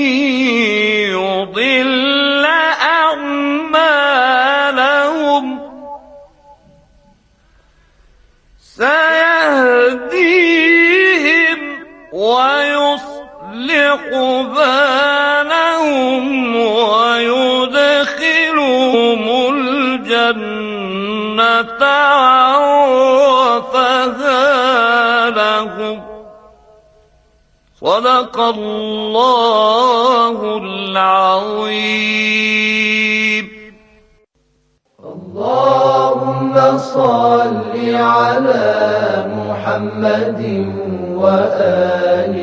يضل أعمالهم سيهديهم ويصلح بالهم ويدخلهم الجنة عرفها لهم. صدق الله العظيم. اللهم صل على محمد وآل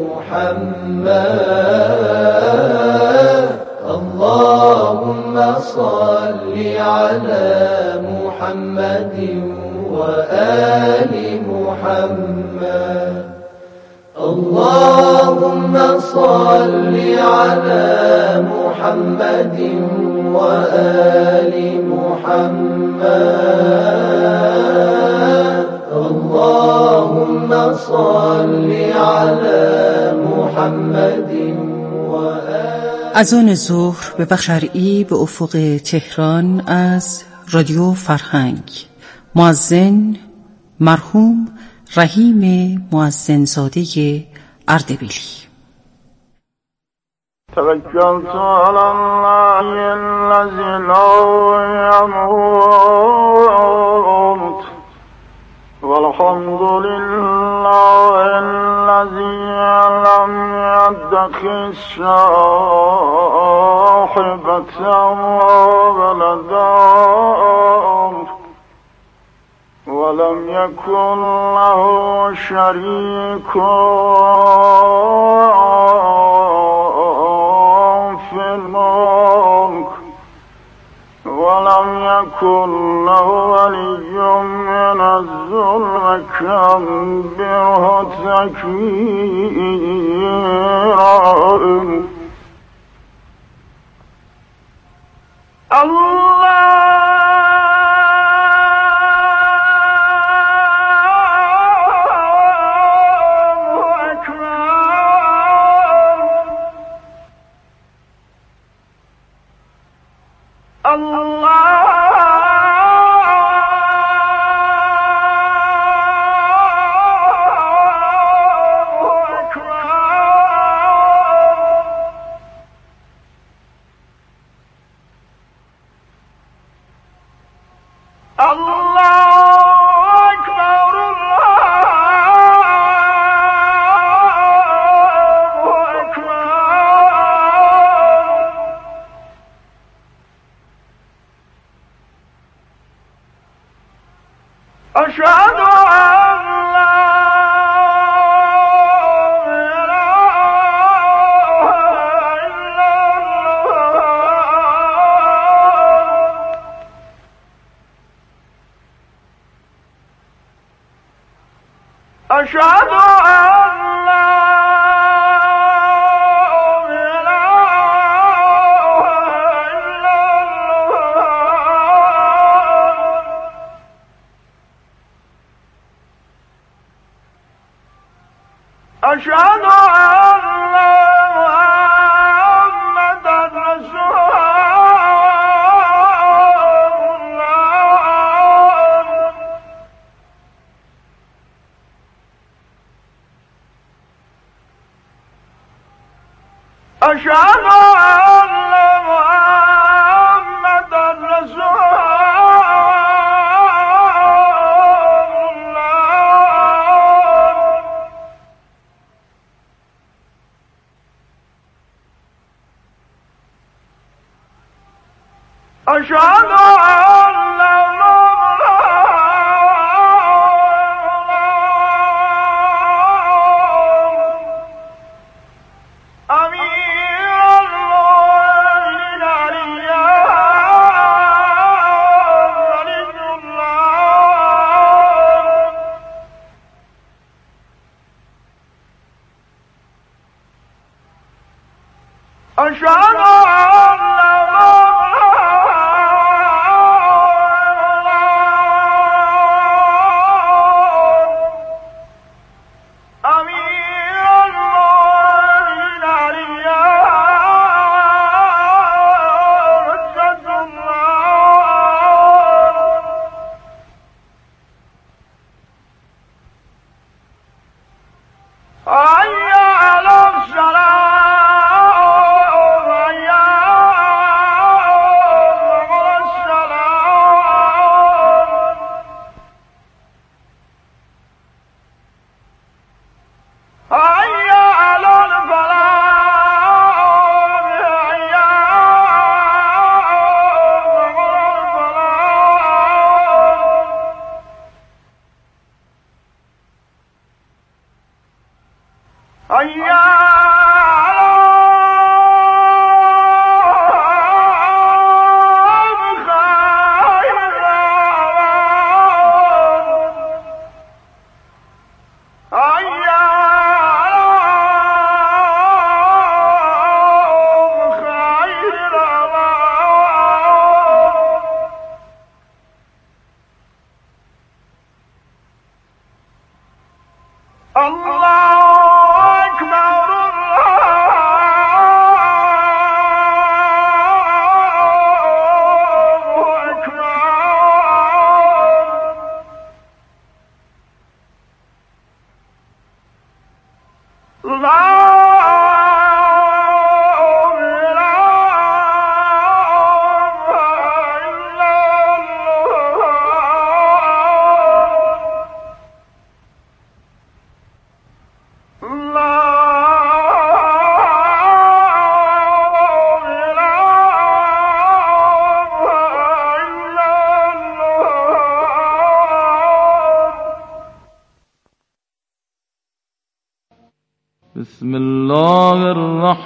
محمد. اللهم صل على محمد وآل محمد. اللهم صل على محمد وآل محمد. اللهم صل على محمد وآل. اذان ظهر به وقت شرعی به افق تهران از رادیو فرهنگ. مؤذن مرحوم رحیم مؤذنزاده اردبیلی. توکلت علی الله الذی لا یموت والحمد لله الذی لم یتخذ صاحبة ولدا ولم يكن له شريك في الملك ولم يكن له ولي من الذل وكبره تكبيرا. أشهد أن لا إله إلا الله. أشهد أن لا أشهد أن محمدًا رسول الله. أشهد أن محمدًا رسول أشهد أن أمير المؤمنين علي الله. أشهد أن أمير المؤمنين علي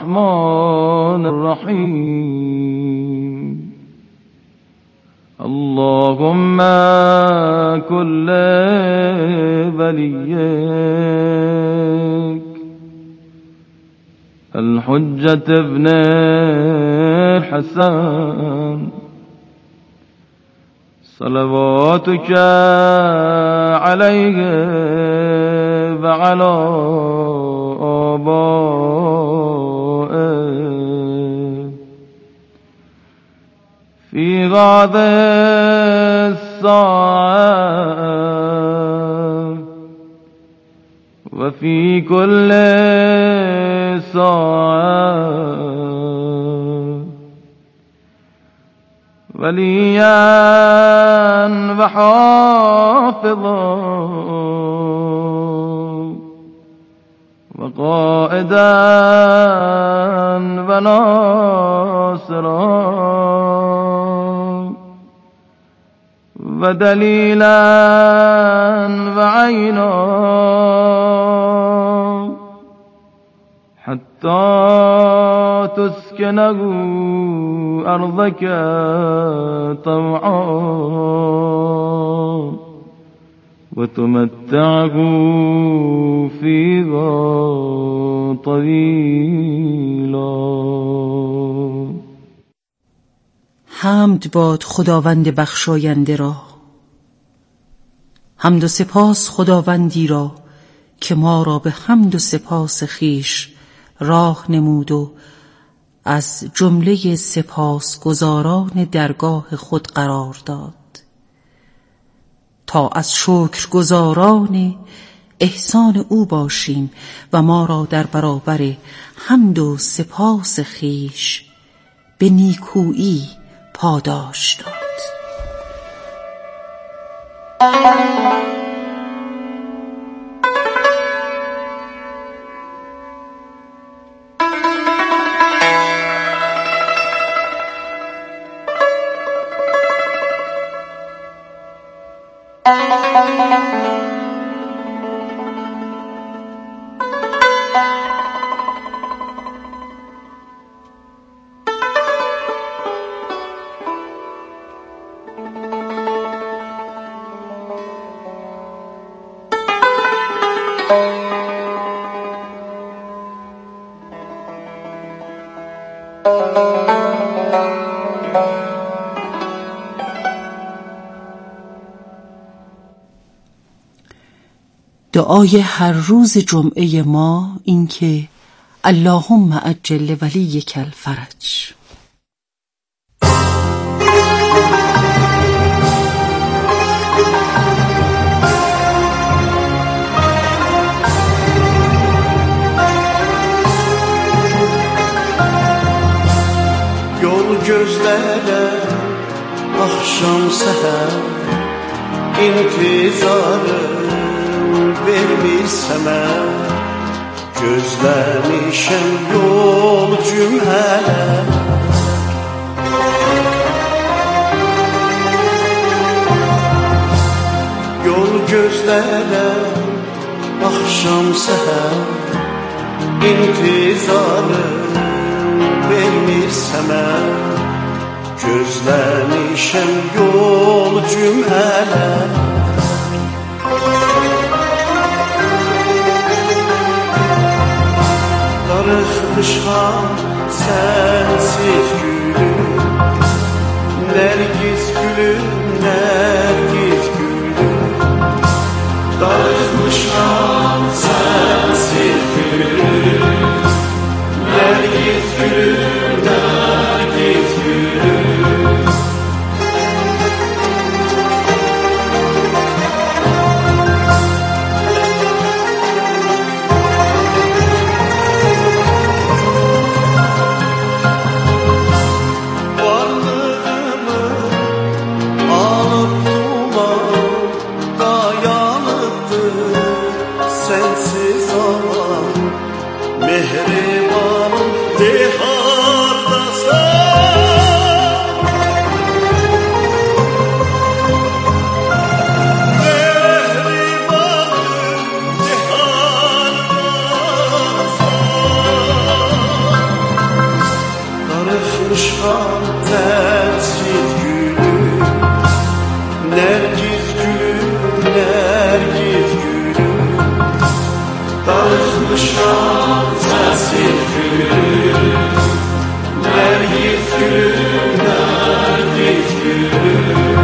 الرحمن الرحيم اللهم كل وليك الحجة ابن الحسن صلواتك عليه وعلى آبائه في هذه الساعة وفي كل ساعة وليا وحافظا وقائدا وناصرا ودليلا وعينا حتى تسكنه أرضك طوعا وتمتعه فيها طويلا. حمد باد خداوند بخشاینده را، حمد و سپاس خداوندی را که ما را به حمد و سپاس خیش راه نمود و از جمله سپاسگزاران درگاه خود قرار داد تا از شکرگزاران احسان او باشیم و ما را در برابر حمد و سپاس خیش به نیکویی پاداش داد. دعای هر روز جمعه ما این که اللهم عجل ولیک الفرج. Yol gözlərə axşam səhər intizarı vermirsən mən gözləmişəm yol cümlələr yol gözlərə axşam səhər intizarı vermirsən mən gözləmişəm yol cümlələr Darıxmışam sənsiz gülüm Nərgiz gülüm, nərgiz gülüm Darıxmışam sənsiz gülüm Nərgiz gülüm, nərgiz gülüm Mehribanım de hardasan Darışmışam təsir gülüm, Nərgiz gülüm, Nərgiz gülüm. Darışmışam təsir gülüm, Nərgiz gülüm, Nərgiz gülüm.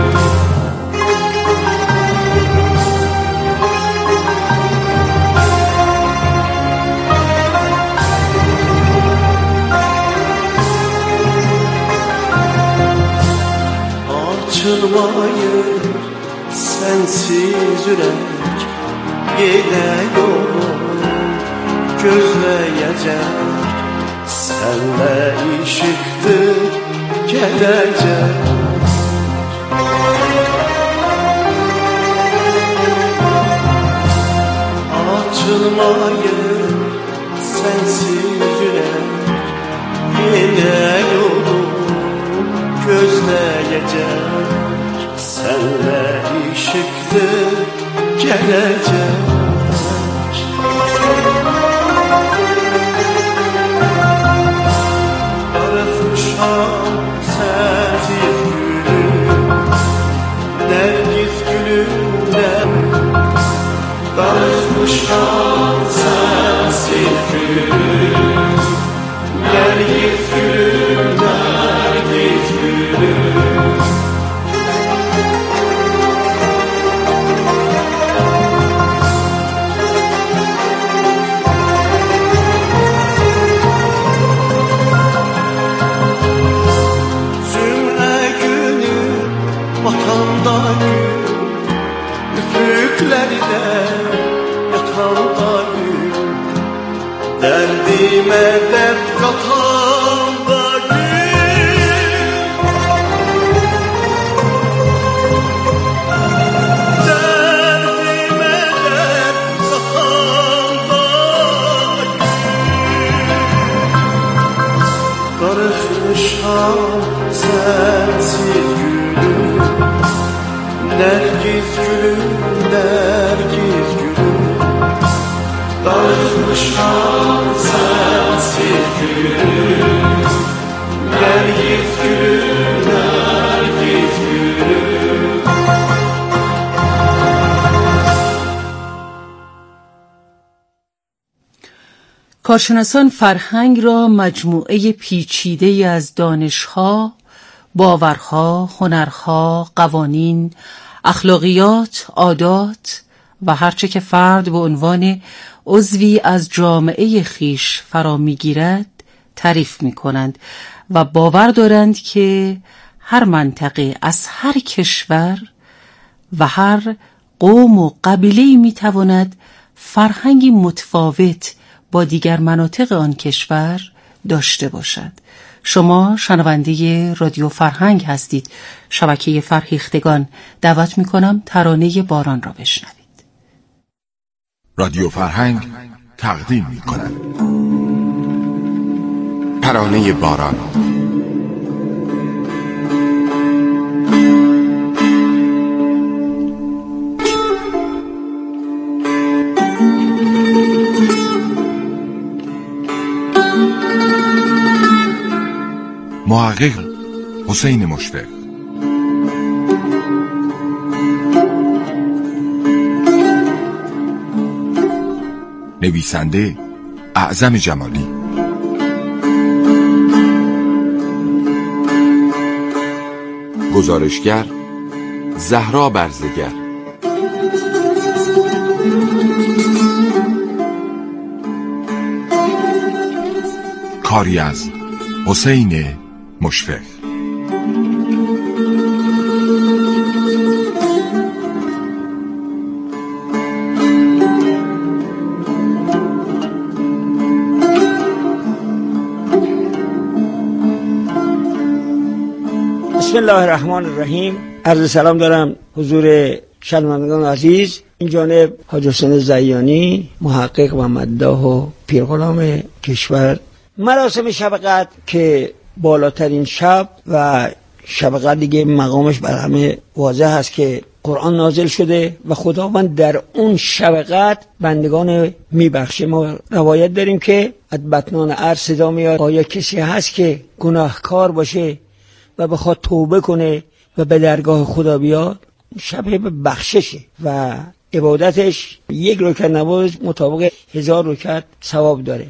Açılmayır sensiz ürək, gedək olur gözləyəcək. Sənlə işıqdır gələcək. Açılmayır sensiz ürək, gedək olur gözləyəcək. Sənlə işıqdır gələcək. Darıxmışam sənsiz gülüm, Nərgiz gülümdən. Darıxmışam sənsiz gülüm, Nərgiz gülüm, Nərgiz gülüm. Batanda gün, üfüqlərdə yatanda gün, dərdimə dərd qatanda gün, dərdimə dərd qatanda gün. Darıxmışam sənsiz gülüm, Nərgiz gülüm, Nərgiz gülüm. Darıxmışam sənsiz gülüm, Nərgiz gülüm, Nərgiz gülüm. کارشناسان فرهنگ را مجموعه پیچیده از دانش‌ها، باورها، هنرها، قوانین، اخلاقیات، عادات و هرچه که فرد به عنوان عضوی از جامعه خیش فرا می‌گیرد تعریف می‌کنند و باور دارند که هر منطقه از هر کشور و هر قوم و قبیله‌ای می‌تواند فرهنگی متفاوت با دیگر مناطق آن کشور داشته باشد. شما شنونده رادیو فرهنگ هستید. شبکه فرهیختگان دعوت می‌کنم ترانه باران را بشنوید. رادیو فرهنگ تقدیم می‌کند ترانه باران. محقق حسین مشفق. نویسنده اعظم جمالی. گزارشگر زهرا برزگر. کاری از حسین مشفق. بسم الله الرحمن الرحیم. عرض سلام دارم حضور شنوندگان عزیز. این جانب حاج حسین زیانی، محقق و مداح و پیرغلام کشور. مراسم شب قدر که بالاترین شب و شب قدر دیگه مقامش بر همه واضح هست که قرآن نازل شده و خداوند در اون شب قدر بندگان میبخشه. ما روایت داریم که از بطنان ارض صدا میاد آیا کسی هست که گناهکار باشه و بخواد توبه کنه و به درگاه خدا بیاد؟ شب بخششه و عبادتش 1 رکعت نماز مطابق 1000 رکعت ثواب داره.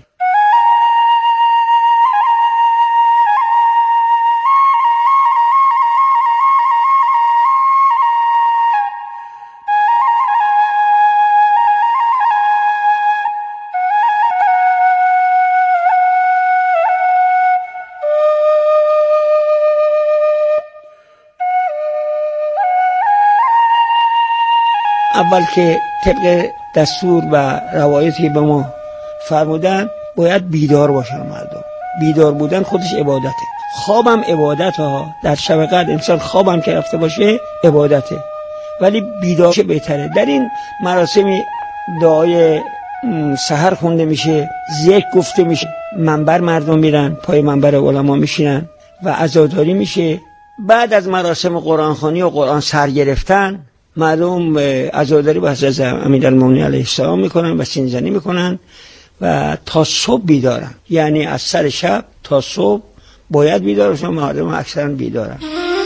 اول که طبق دستور و روایتی به ما فرمودن باید بیدار باشن مردم. بیدار بودن خودش عبادته. خوابم عبادته ها. در شب قدر انسان خوابم که رفته باشه عبادته، ولی بیدار چه بهتره. در این مراسم دعای سحر خونده میشه، ذکر گفته میشه، منبر مردم میرن، پای منبر علما میشینن و عزاداری میشه. بعد از مراسم قرآن خوانی و قرآن سر گرفتن معلوم عزاداری با حضرت امیرالمومنین علیه السلام میکنن و سینزنی میکنن و تا صبح بیدارن. یعنی از سر شب تا صبح باید بیدار باشن. مردم اکثرا بیدارن.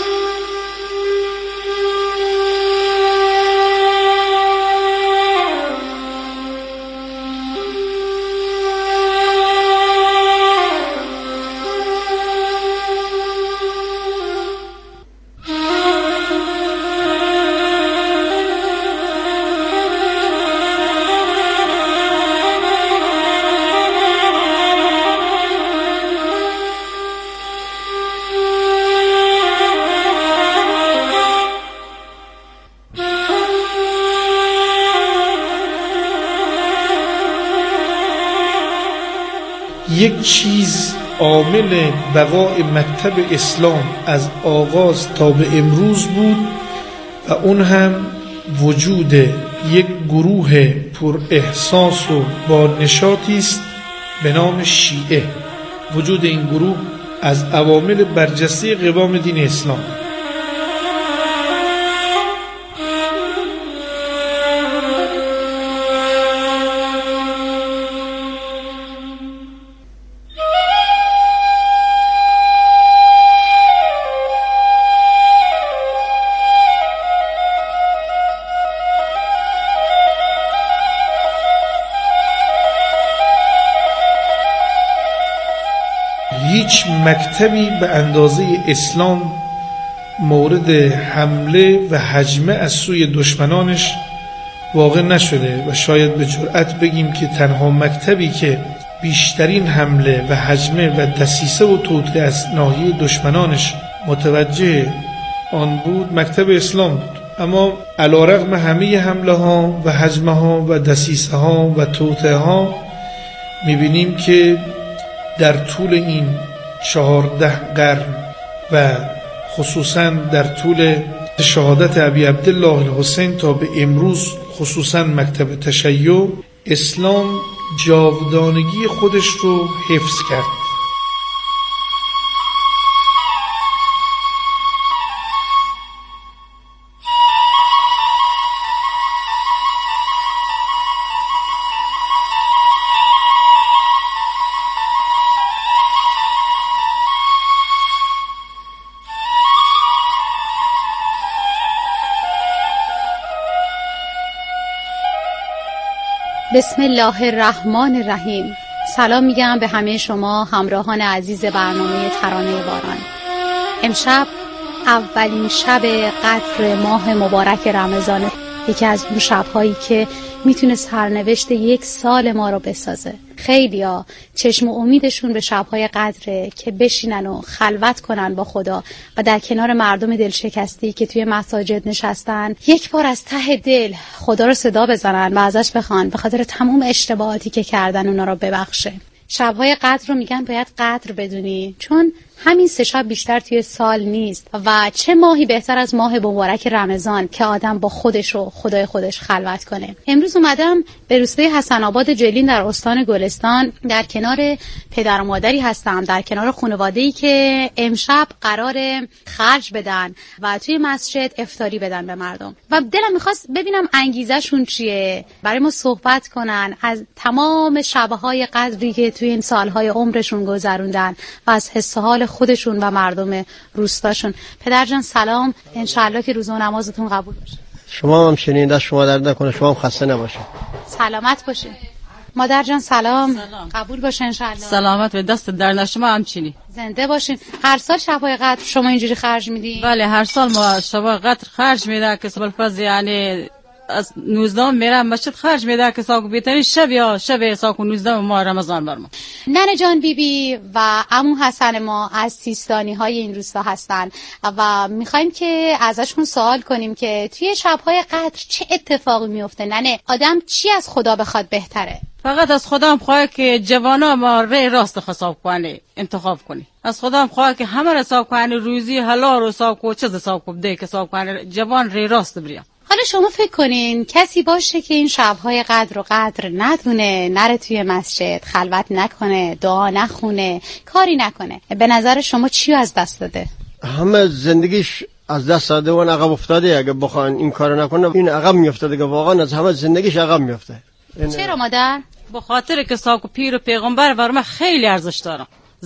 یک چیز عامل بقای مکتب اسلام از آغاز تا به امروز بود و اون هم وجود یک گروه پر احساس و با نشاطی است به نام شیعه. وجود این گروه از عوامل برجسته قوام دین اسلام. هیچ مکتبی به اندازه اسلام مورد حمله و هجمه از سوی دشمنانش واقع نشده و شاید به جرأت بگیم که تنها مکتبی که بیشترین حمله و هجمه و دسیسه و توطئه از ناحیه دشمنانش متوجه آن بود مکتب اسلام بود. اما علیرغم همه حمله ها و هجمه ها و دسیسه ها و توطئه ها میبینیم که در طول این 14 قرن و خصوصا در طول شهادت ابی عبدالله الحسین تا به امروز، خصوصا مکتب تشیع، اسلام جاودانگی خودش رو حفظ کرد. بسم الله الرحمن الرحیم. سلام میگم به همه شما همراهان عزیز برنامه ترانه باران. امشب اولین شب قدر ماه مبارک رمضان، یکی از اون شب‌هایی که میتونه سرنوشت یک سال ما رو بسازه. خیلیا چشم و امیدشون به شب‌های قدره که بشینن و خلوت کنن با خدا و در کنار مردم دلشکستی که توی مساجد نشستن یک بار از ته دل خدا رو صدا بزنن و ازش بخوان به خاطر تمام اشتباهاتی که کردن اونا رو ببخشه. شب‌های قدر رو میگن باید قدر بدونی، چون همین 3 شب بیشتر توی سال نیست و چه ماهی بهتر از ماه مبارک رمضان که آدم با خودش و خدای خودش خلوت کنه. امروز اومدم به روستای حسن آباد جلین در استان گلستان در کنار پدر و مادری هستم، در کنار خانواده‌ای که امشب قرار خرج بدن و توی مسجد افطاری بدن به مردم و دلم میخواست ببینم انگیزه‌شون چیه، برای ما صحبت کنن از تمام شب‌های قدری که توی این سال‌های عمرشون گذروندن و از حس و حال خودشون و مردم روستاشون. پدر جان سلام، انشالله که روزه و نمازتون قبول باشه. شما هم شنیده، شما درد نکنه، شما هم خسته نباشه. سلامت باشین. مادر جان سلام. قبول باشه انشالله. سلامت به دست در نشما همچنین. زنده باشین. هر سال شب‌های قدر شما اینجوری خرج میدین؟ بله هر سال ما شب‌های قدر خرج میده که سبب فضل یعنی از 19 میرم مسجد خرج میده که ساکو بهترین شب یا شب ساکو 19 ماه رمضان برما. ننه جان بیبی و عمو حسن ما از سیستانی های این روستا هستن و میخوایم که ازشون سوال کنیم که توی شب‌های قدر چه اتفاقی میفته. ننه آدم چی از خدا بخواد بهتره؟ فقط از خدا هم خواه که جوانا ما ری راست حساب کنه، انتخاب کنی. از خدا هم خواه که همه را حساب کنه، روزی حلال رو حساب کنه، چیز حساب کنه که حساب کنه جوان ری راست بریم. حالا شما فکر کنین کسی باشه که این شب‌های قدر و قدر ندونه، نره توی مسجد، خلوت نکنه، دعا نخونه، کاری نکنه، به نظر شما چی از دست داده؟ همه زندگیش از دست داده و عقب افتاده. اگه بخوان این کارو نکنه این عقب میفته دیگه، واقعا از همه زندگیش عقب میفته. چرا مادر؟ به خاطر که ساکو پیر و پیغمبر برام خیلی ارزش داره.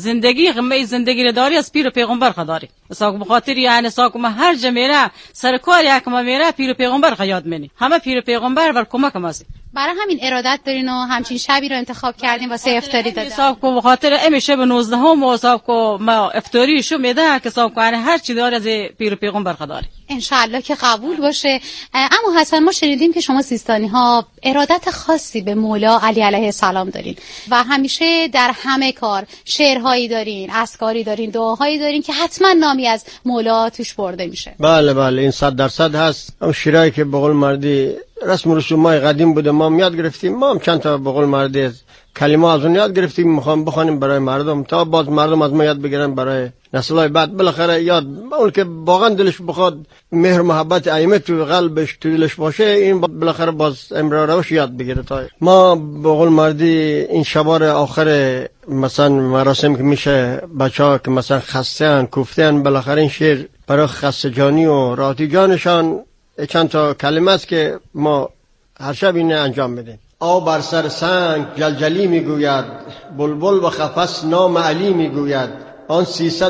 زندگی رو داری از پیر و پیغمبر خداری. ساکو به خاطر یعنی ساکو ما هر جا میره سر کار یک ما میره پیر و پیغمبر خیاد منی. همه پیر و پیغمبر بر کمک ماست. برای همین ارادت دارین و همچین شبی رو انتخاب کردین واسه افطاری دادن. ساکو به خاطر امی شب 19 و ساکو ما افطاری شو میده که ساکو هر چی داره از پیر و پیغمبر خداری. انشالله که قبول باشه. اما حسن ما شنیدیم که شما سیستانی ها ارادت خاصی به مولا علی علیه السلام دارین و همیشه در همه کار شعرهایی دارین، اذکاری دارین، دعاهایی دارین که حتما نامی از مولا توش برده میشه. بله این 100% هست. اون شیرایی که به قول مردی رسم و رسومای قدیم بوده ما هم یاد گرفتیم، ما هم چند تا به قول مردی کلمه از اون یاد گرفتیم، میخوام بخونیم برای مردم تا باز مردم از ما یاد بگیرن برای نسل‌های بعد. بالاخره یاد اون که واقعا دلش بخواد مهر محبت ائمه تو قلبش تو دلش باشه، این بالاخره باز امرار روش یاد بگیره. تا ما به قول مردی این شبار آخر مثلا مراسم که میشه بچه‌ها که مثلا خسته‌ان کوفته‌ان، بالاخره این شعر برای خسته جانی و راحتی جانشان چند تا کلمه است که ما هر شب اینه انجام میدیم. آب بر سر سنگ جلجلی میگوید، بلبل و قفس نام علی میگوید. آن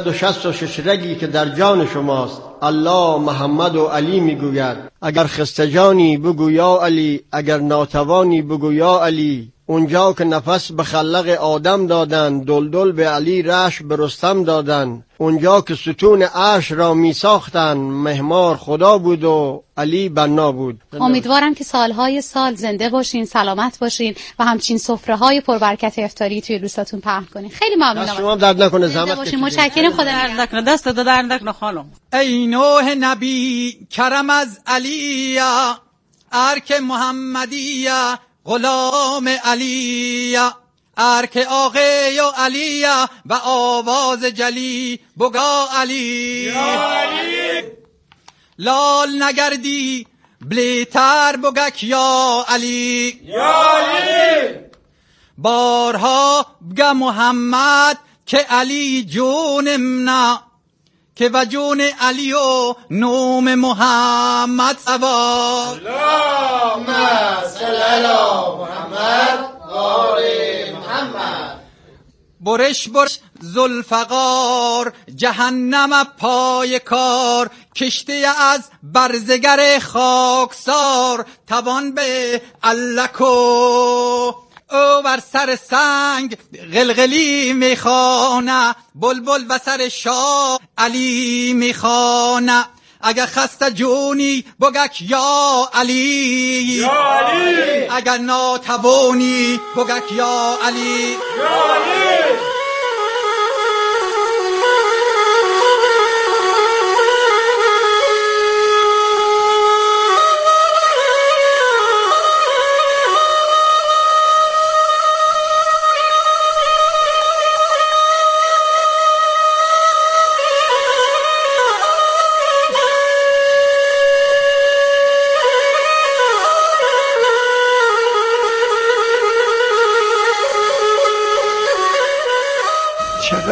366 رگی که در جان شماست، الله محمد و علی میگوید. اگر خسته جانی بگو یا علی، اگر ناتوانی بگو یا علی. اونجا که نفس به خلق آدم دادن، دلدل به علی رش به رستم دادن. اونجا که ستون عرش را می ساختن، مهمار خدا بود و علی بنا بود. امیدوارم که سالهای سال زنده باشین، سلامت باشین و همچین سفره‌های پربرکت افطاری توی روستاتون پهن کنین. خیلی ممنونم. شما درد نکنه، زحمت باشین. متشکرم. خدا نگهدار. دست درد نکنه خانم. ای نوح نبی کرم از علی، ارک محمدیه غلام علی، ارک آقای علی و آواز جلی بگا علی. لال نگردی بلیتر بگک یا علی. بارها بگا محمد که علی جونم نه، که و جون علی و نوم محمد سوار. اللهم صل علی محمد و آل محمد. برش ذوالفقار جهنم پای کار، کشته از برزگر خاکسار توان به علکو. او بر سر سنگ غلغلی میخوانه، بلبل و سر شاه علی میخوانه. اگر خسته جونی بگک یا علی، اگر ناتوانی بگک یا علی.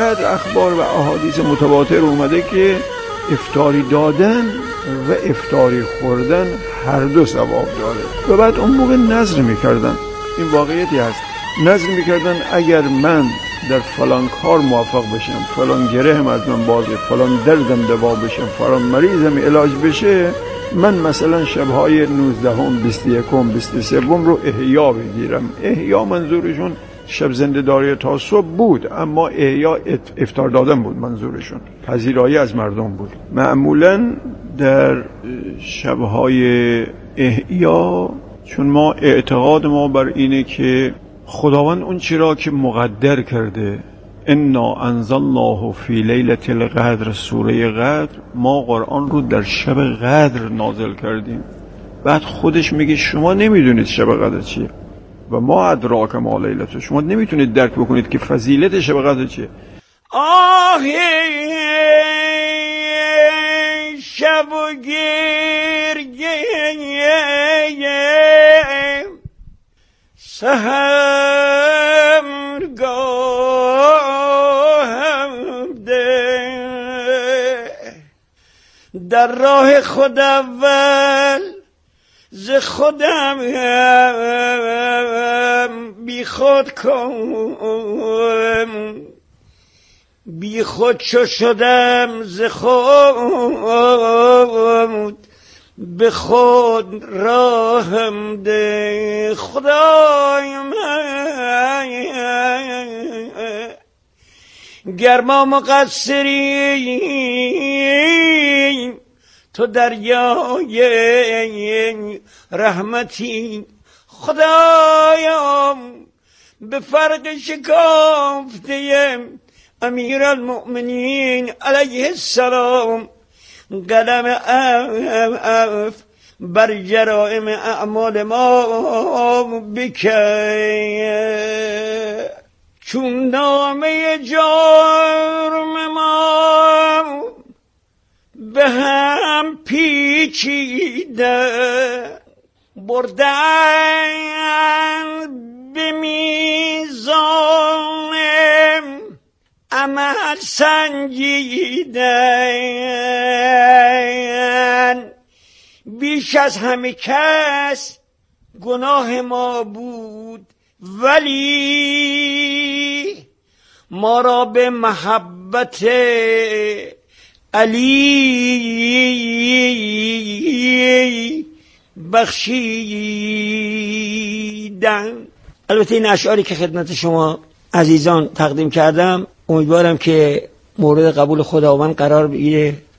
اینقدر اخبار و احادیث متواتر اومده که افطاری دادن و افطاری خوردن هر دو ثواب داره. و بعد اون موقع نذر میکردن، این واقعیتی هست، نذر میکردن اگر من در فلان کار موفق بشم، فلان گرهم از من بازه، فلان دردم دوا بشم، فلان مریضم علاج بشه، من مثلا شبهای 19، 21، 23 رو احیا بگیرم. احیا منظورشون شب زنده‌داری تا صبح بود، اما احیا افطار دادن بود منظورشون، پذیرایی از مردم بود. معمولا در شبهای احیا، چون ما اعتقاد ما بر اینه که خداوند اون چرا که مقدر کرده، انا انزلناه فی لیلة القدر، سوره قدر، ما قرآن رو در شب قدر نازل کردیم. بعد خودش میگه شما نمیدونید شب قدر چیه و ما ادراک ما لیلته، شما نمیتونید درک بکنید که فضیلت شب قدر چیه. شب و گرگه سحرگاهم ده، در راه خود اول ز خودم بی خود کنم، بی خود چو شدم ز خود به خود راهم ده. خدای من گر ما مقصریم تو دریای رحمتی، خدایم به فرق شکافته امیر المؤمنین علیه السلام قدم عفو بر جرائم اعمال ما بکن. چون نامه جرم ما به هم پیچیده، بردن به میزان عمل سنجیدن، بیش از همه کس گناه ما بود، ولی ما را به محبت علی بخشیدن. البته این اشعاری که خدمت شما عزیزان تقدیم کردم امیدوارم که مورد قبول خداوند قرار بگیره